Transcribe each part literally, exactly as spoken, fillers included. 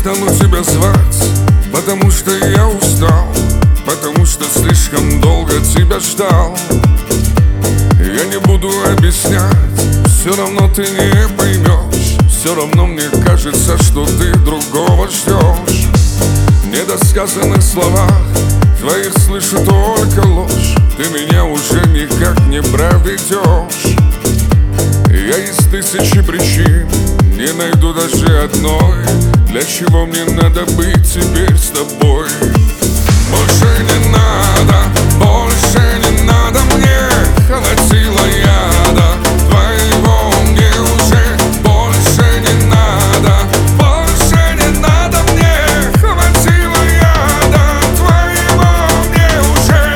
стану тебя звать, потому что я устал, потому что слишком долго тебя ждал. Я не буду объяснять, все равно ты не поймешь. Все равно мне кажется, что ты другого ждешь. В недосказанных словах твоих слышу только ложь. Ты меня уже никак не проведешь. Я из тысячи причин не найду даже одной, для чего мне надо быть теперь с тобой. Больше не надо, больше не надо мне, хватило яда твоего мне уже. Больше не надо, больше не надо мне, хватило яда твоего мне уже.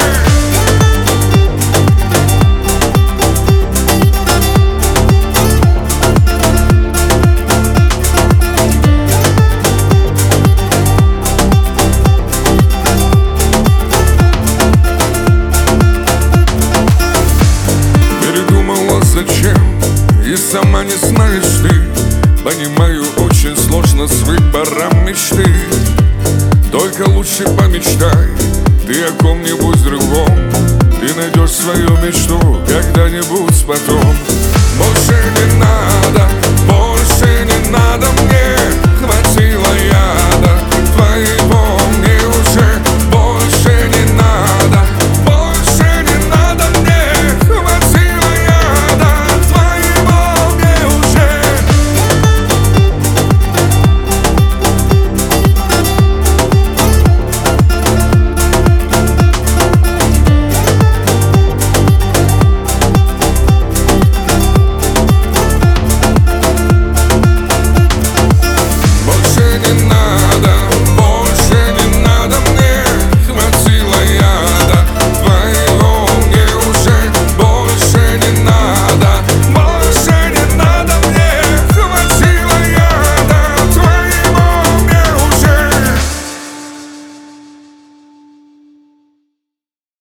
Зачем? И сама не знаешь ты. Понимаю, очень сложно с выбором мечты. Только лучше помечтай ты о ком-нибудь другом. Ты найдешь свою мечту когда-нибудь потом. Больше не надо, больше не надо мне,